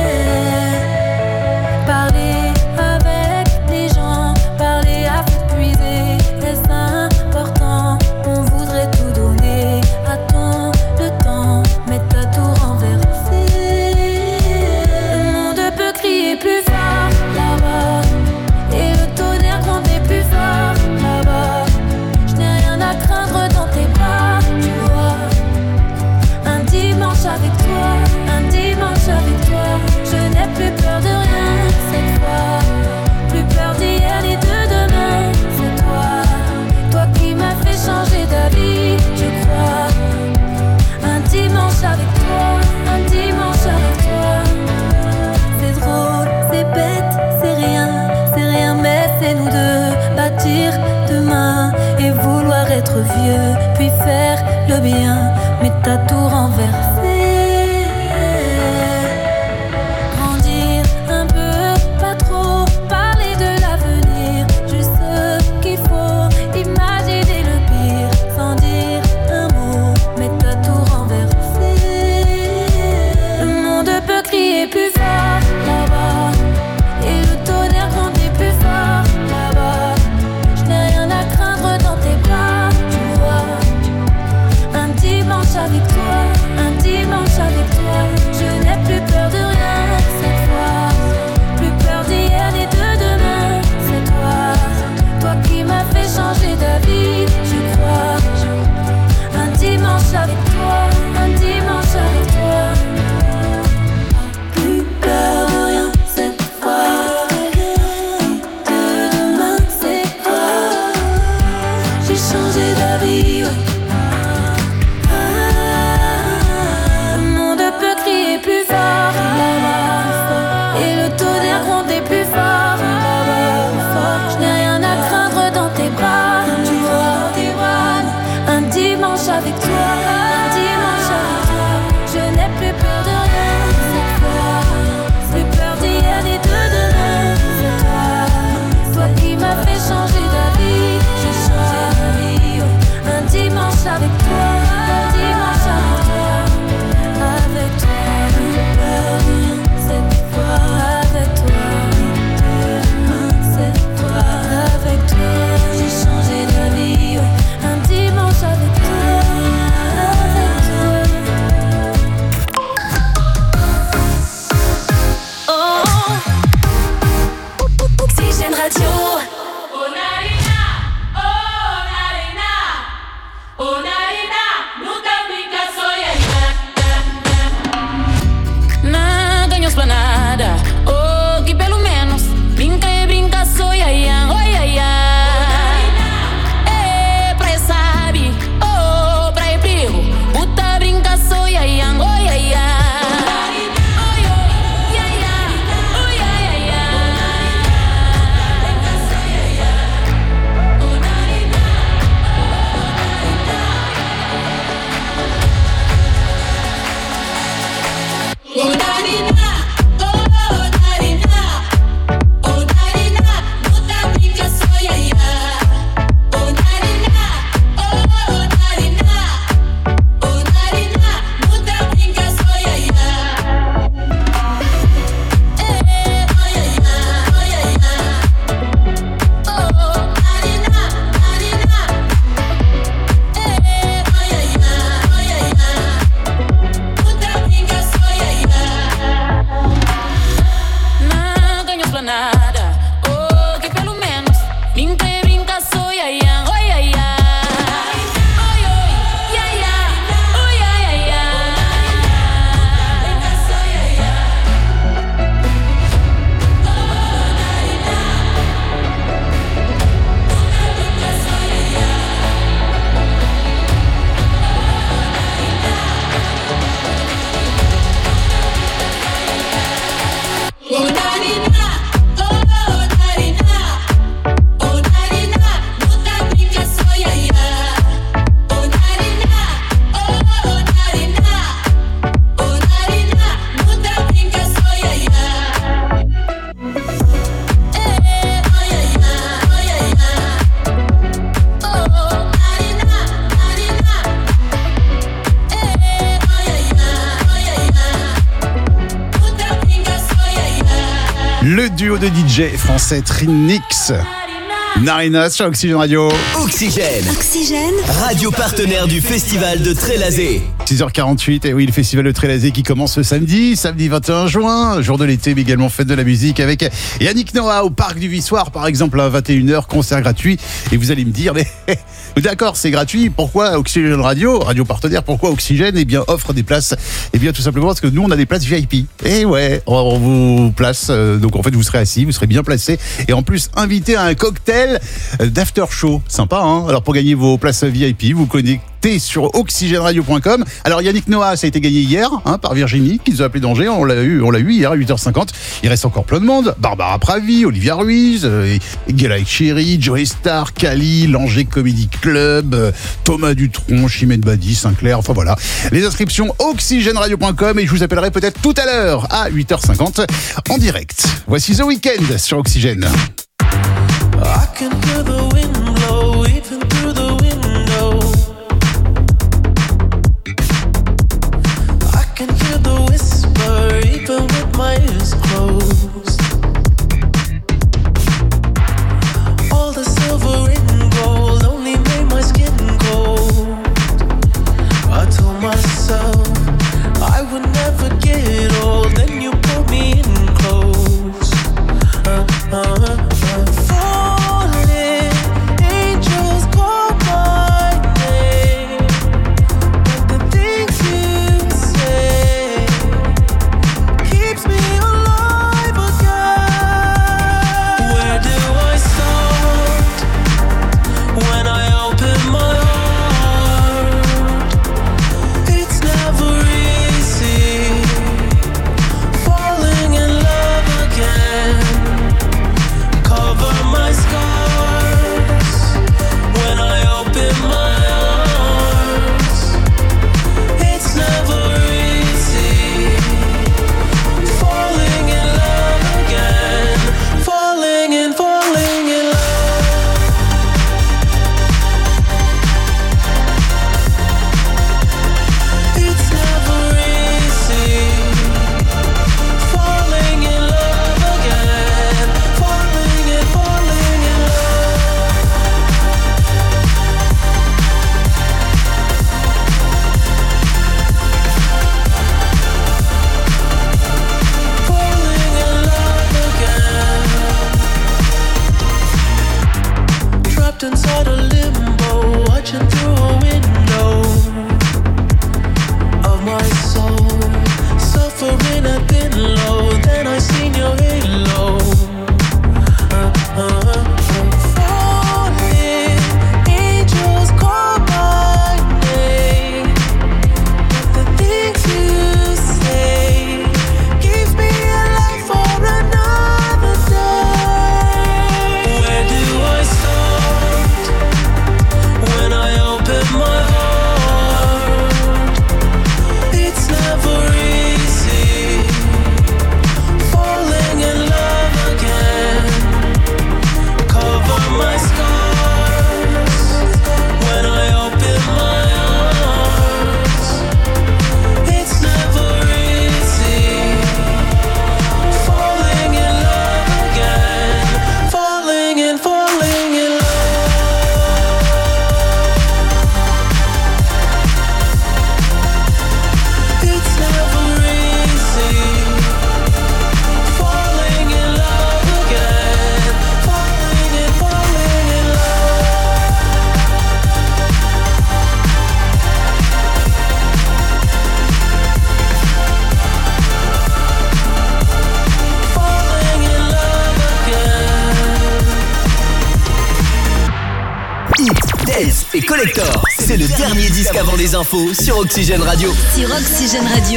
Parler avec les gens, parler à puiser, est-ce important? On voudrait tout donner à ton le temps, mais t'as tout renversé. Le monde peut crier plus fort là-bas, et le tonnerre gronder plus fort là-bas. Je n'ai rien à craindre dans tes bras, tu vois. Un dimanche avec toi, je n'ai plus peur de rien cette fois. Plus peur d'hier ni de demain, c'est toi qui m'as fait changer d'avis, je crois. Un dimanche avec toi, c'est drôle, c'est bête, c'est rien, mais c'est nous deux. Bâtir demain et vouloir être vieux, puis faire le bien, mais t'as tout renversé. Plus fort là-bas, et le tonnerre grandit plus fort là-bas. Je n'ai rien à craindre dans tes bras, tu vois. Un dimanche avec toi, je n'ai plus peur de rien cette fois. Plus peur d'hier ni de demain, c'est toi qui m'as fait changer d'avis, je crois. Un dimanche avec toi. Avec toi, je n'ai plus peur de rien cette fois. Plus peur d'hier ni de demain, c'est toi qui m'as fait changer d'avis. J'ai changé un dimanche. Le duo de DJ français Trinix. Narina sur Oxygène Radio. Oxygène. Oxygène. Radio partenaire du festival de Trélazé. 6h48, et oui, le festival de Trélazé qui commence ce samedi 21 juin, jour de l'été, mais également fête de la musique avec Yannick Noah au Parc du Vissoir, par exemple, à 21h, concert gratuit. Et vous allez me dire, mais d'accord, c'est gratuit, pourquoi Oxygène Radio, radio partenaire, pourquoi Oxygène, eh bien, offre des places? Eh bien, tout simplement parce que nous, on a des places VIP. Et ouais, on vous place, donc en fait, vous serez assis, vous serez bien placé, et en plus, invité à un cocktail d'after show. Sympa, hein? Alors, pour gagner vos places VIP, vous connectez sur oxygèneradio.com. Alors Yannick Noah, ça a été gagné hier par Virginie qui nous a appelé d'Angers, on l'a eu hier à 8h50. Il reste encore plein de monde, Barbara Pravi, Olivia Ruiz, Gelaï Chéri, Joey Star, Kali, l'Angers Comedy Club, Thomas Dutronc, Chimène Badi, Sinclair, enfin voilà. Les inscriptions oxygèneradio.com et je vous appellerai peut-être tout à l'heure à 8h50 en direct. Voici The Weeknd sur Oxygène. I can hear the wind blow even through the window. I can hear the whisper even with my ears closed. All the silver and gold only made my skin cold. I told myself I would never get old. Then you pulled me in close. Et Collector, c'est le dernier disque avant les infos sur Oxygène Radio. Sur Oxygène Radio.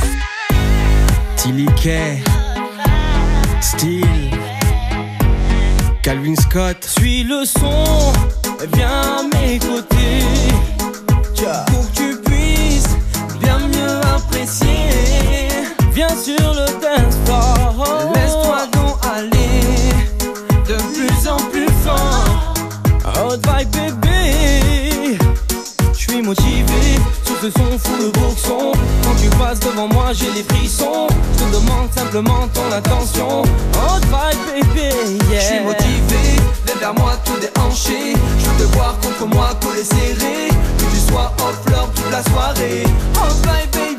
Tilly Kay, Steel, Calvin Scott. Suis le son, viens à mes côtés, pour que tu puisses bien mieux apprécier. Viens sur le dance floor, laisse-toi donc aller de plus en plus fort. Hot vibe bébé, j'suis motivé sur ce son fou de boxon. Quand tu passes devant moi, j'ai les frissons. Je te demande simplement ton attention. Oh vibe baby, yeah. Je suis motivé, viens vers moi tout déhanché. Je veux te voir contre moi, collé serré. Que tu sois off fleur toute la soirée. Oh vibe baby.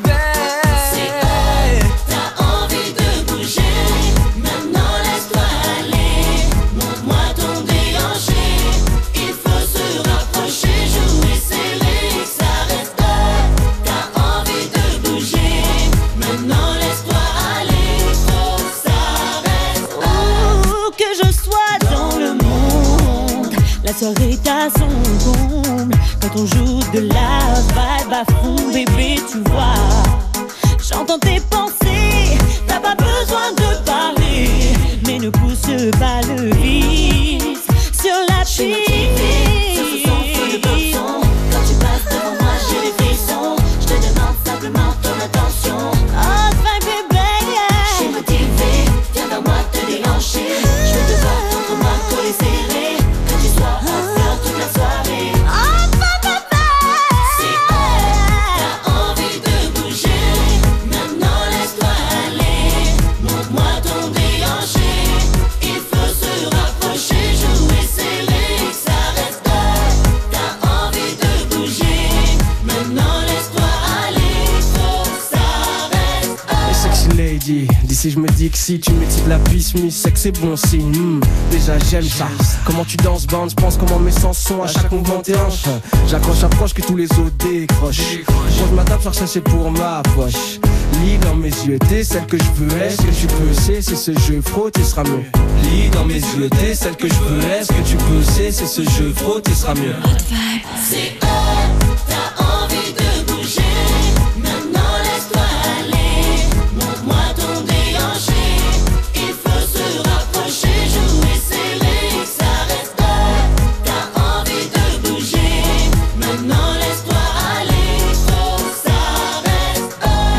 T'as envie de bouger, maintenant laisse-toi aller. Montre-moi ton déhanché. Il faut se rapprocher, jouer serré, que ça reste. T'as envie de bouger, maintenant laisse-toi aller. Faut que ça reste. Oh, que je sois dans le monde, la soirée t'a son comble. Quand on joue de la vibe à fond, bébé, tu vois. J'entends tes pensées, t'as pas besoin de parler. Mais ne pousse pas le vice sur la piste. Ça se sent feu de boxon. Quand tu passes devant moi, j'ai les frissons. Je te demande simplement ton attention. Oh, vibe bébé, yeah. Je suis motivé, viens vers moi te déhancher. Je veux te voir contre moi, collé serré. Que tu sois en fleur toute la soirée. Oh, bébé, c'est t'as envie de bouger. Maintenant laisse-toi aller, montre-moi ton déhanché. Il faut se rapprocher, jouer serré, que ça reste. T'as envie de bouger, maintenant laisse-toi aller, faut que ça reste. Hey sexy lady, d'ici je me dis que si tu me dis de la pisse, c'est que c'est bon signe. Déjà j'aime ça. Comment tu danses bande, je pense comment mes sens sont à chaque mouvement tes hanches. J'accroche, approche que tous les autres décrochent. Je m'adapte, faire ça c'est pour ma poche. Lis dans mes yeux, t'es celle que je veux. Est-ce que tu peux, c'est ce jeu, frotter sera mieux. Lis dans mes yeux, t'es celle que je veux. Est-ce que tu peux, c'est ce jeu, frotter sera mieux. C'est t'as envie de bouger, maintenant laisse-toi aller. Montre-moi ton déhanché, il faut se rapprocher, jouer serré, que ça reste. T'as envie de bouger, maintenant laisse-toi aller, faut que ça reste.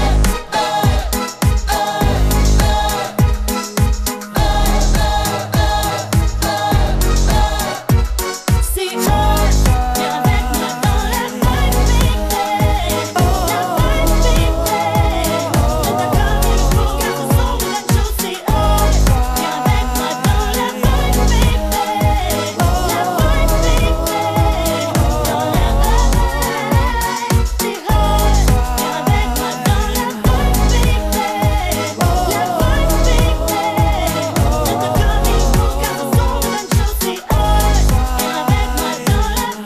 c'est viens avec moi dans la vibe, bébé. La vibe, bébé. On t'a comme il faut, car ce sont de la chose, c'est viens avec moi dans la vibe, bébé. La vibe, bébé. Dans la vibe, c'est viens avec moi dans la vibe, bébé. La vibe, bébé. On t'a comme il faut, car ce sont de la chose, c'est viens avec moi dans la vibe, bébé.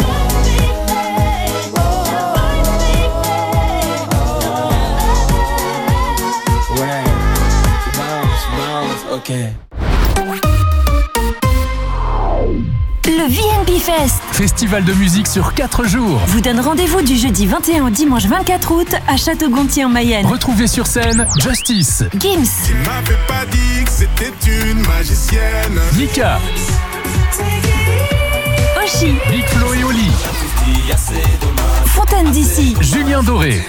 Ouais, bounce, ok. Le VNB Fest Festival de musique sur 4 jours. vous donne rendez-vous du jeudi 21 au dimanche 24 août à Château-Gontier en Mayenne. Retrouvez sur scène Justice, Gims, Tu m'avais pas dit que c'était une magicienne. Nika, Oshi, Big Flo et Oli, Fontaine d'ici, Julien Doré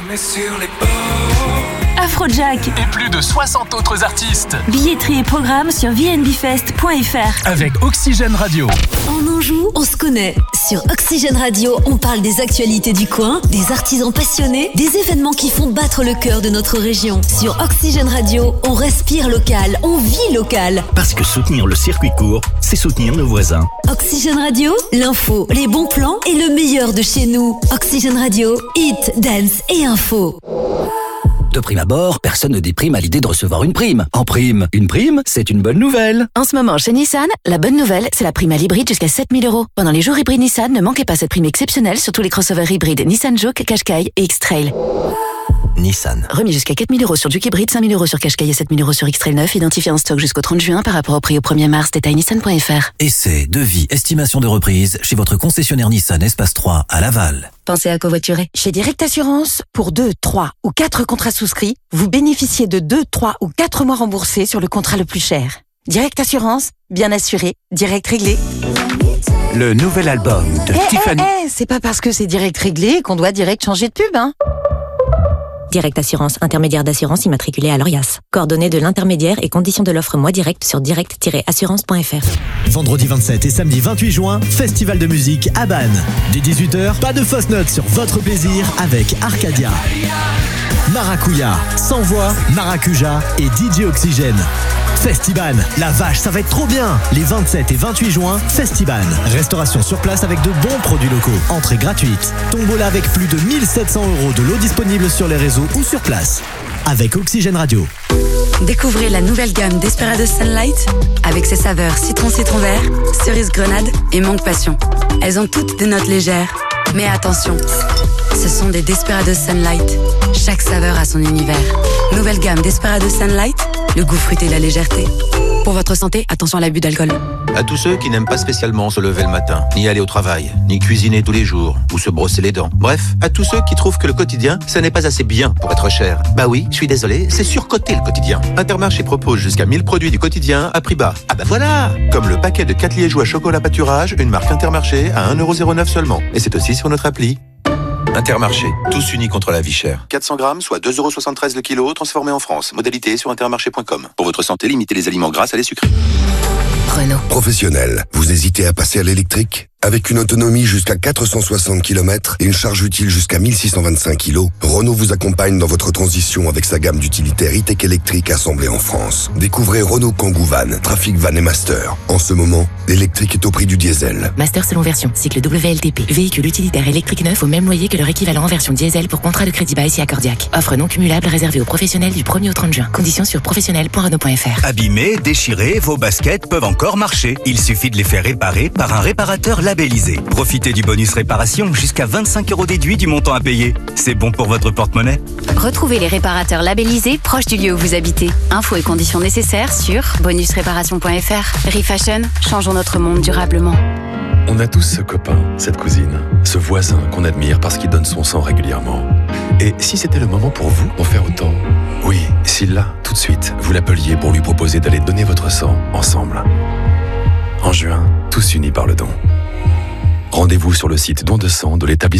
Afrojack. et plus de 60 autres artistes. Billetterie et programme sur vnbfest.fr. Avec Oxygène Radio. En Anjou, on se connaît. Sur Oxygène Radio, on parle des actualités du coin, des artisans passionnés, des événements qui font battre le cœur de notre région. Sur Oxygène Radio, on respire local, on vit local. Parce que soutenir le circuit court, c'est soutenir nos voisins. Oxygène Radio, l'info, les bons plans et le meilleur de chez nous. Oxygène Radio, hit, dance et info. De prime abord, personne ne déprime à l'idée de recevoir une prime. En prime, une prime, c'est une bonne nouvelle. En ce moment, chez Nissan, la bonne nouvelle, c'est la prime à l'hybride jusqu'à 7 000 €. Pendant les jours hybrides Nissan, ne manquez pas cette prime exceptionnelle sur tous les crossovers hybrides Nissan Juke, Qashqai et X-Trail. Nissan. Remis jusqu'à 4 000 € sur Juke hybride, 5 000 € sur Qashqai et 7 000 € sur X-Trail 9, identifié en stock jusqu'au 30 juin par rapport au prix au 1er mars, détail nissan.fr. Essai, devis, estimation de reprise chez votre concessionnaire Nissan Espace 3 à Laval. Pensez à covoiturer. Chez Direct Assurance, pour 2, 3 ou 4 contrats souscrits, vous bénéficiez de 2, 3 ou 4 mois remboursés sur le contrat le plus cher. Direct Assurance, bien assuré, direct réglé. Le nouvel album de Tiffany. C'est pas parce que c'est direct réglé qu'on doit direct changer de pub, hein. Direct Assurance, intermédiaire d'assurance immatriculé à l'ORIAS. Coordonnées de l'intermédiaire et conditions de l'offre Moi Direct sur direct-assurance.fr. Vendredi 27 et samedi 28 juin, festival de musique à Bannes. Dès 18h, pas de fausses notes sur votre plaisir avec Arcadia, Maracuya, Sans Voix, Maracuja et DJ Oxygène. Festiban, la vache, ça va être trop bien. Les 27 et 28 juin, Festiban. Restauration sur place avec de bons produits locaux. Entrée gratuite. Tombola avec plus de 1700 € de l'eau disponible sur les réseaux ou sur place. Avec Oxygène Radio. Découvrez la nouvelle gamme Desperados Sunlight avec ses saveurs citron vert, cerise grenade et mangue passion. Elles ont toutes des notes légères. Mais attention, ce sont des Desperados Sunlight. Chaque saveur a son univers. Nouvelle gamme Desperados Sunlight, le goût fruité et la légèreté. Pour votre santé, attention à l'abus d'alcool. À tous ceux qui n'aiment pas spécialement se lever le matin, ni aller au travail, ni cuisiner tous les jours, ou se brosser les dents. Bref, à tous ceux qui trouvent que le quotidien, ça n'est pas assez bien pour être cher. Bah oui, je suis désolé, c'est surcoté le quotidien. Intermarché propose jusqu'à 1000 produits du quotidien à prix bas. Ah bah voilà! Comme le paquet de 4 liégeois chocolat pâturage, une marque Intermarché à 1,09€ seulement. Et c'est aussi sur notre appli. Intermarché, tous unis contre la vie chère. 400 grammes, soit 2,73€ le kilo, transformé en France. Modalité sur intermarché.com. Pour votre santé, limitez les aliments gras, salés, sucrés. Renault. Professionnel, vous hésitez à passer à l'électrique ? Avec une autonomie jusqu'à 460 km et une charge utile jusqu'à 1625 kg, Renault vous accompagne dans votre transition avec sa gamme d'utilitaires e-tech électriques assemblés en France. Découvrez Renault Kangoo Van, Trafic Van et Master. En ce moment, l'électrique est au prix du diesel. Master selon version, cycle WLTP. Véhicule utilitaire électrique neuf au même loyer que leur équivalent en version diesel pour contrat de crédit bail si accordiaque. Offre non cumulable réservée aux professionnels du 1er au 30 juin. Conditions sur professionnel.renault.fr. Abîmés, déchirés, vos baskets peuvent encore marcher. Il suffit de les faire réparer par un réparateur labellisé. Profitez du bonus réparation, jusqu'à 25 € déduit du montant à payer. C'est bon pour votre porte-monnaie. Retrouvez les réparateurs labellisés proches du lieu où vous habitez. Infos et conditions nécessaires sur bonusréparation.fr. Refashion, changeons notre monde durablement. On a tous ce copain, cette cousine, ce voisin qu'on admire parce qu'il donne son sang régulièrement. Et si c'était le moment pour vous d'en faire autant ? Oui, si là, tout de suite, vous l'appeliez pour lui proposer d'aller donner votre sang ensemble. En juin, tous unis par le don. Rendez-vous sur le site don de sang de l'établissement